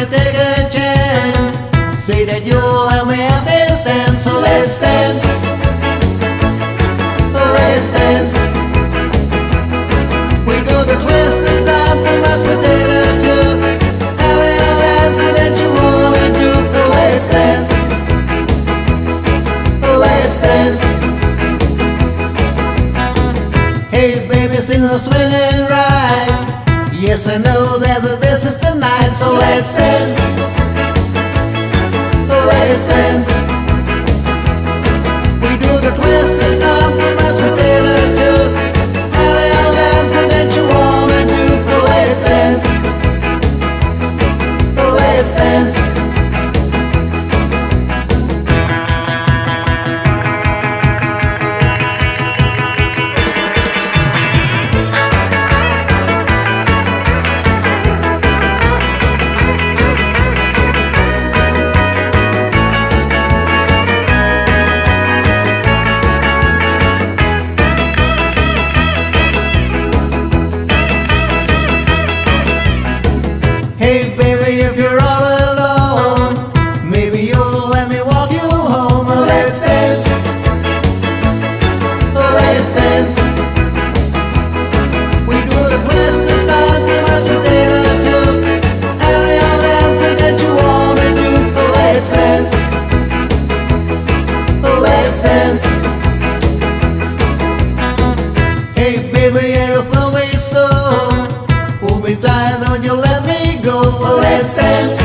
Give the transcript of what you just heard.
you take a chance. Say that you'll let me have this dance. So let's dance. Let's dance. We do the twist this time for mashed potato too. And we'll dance and then you wanna do the let's dance. Let's dance. Hey baby, sing the swinging right. Yes, I know that this is the night. So let's dance. Let's dance. We do the twist this time for mashed potato too. And we'll dance and then you wanna do the let's dance. Let's dance. Hey baby, if you're all alone, maybe you'll let me walk you home. Let's dance. Let's dance. We do the twist this time for mashed potato too. And we'll dance and then you wanna do. Let's dance. Let's dance. Hey baby, you're so hold me tight, don't you let me go. Let's dance.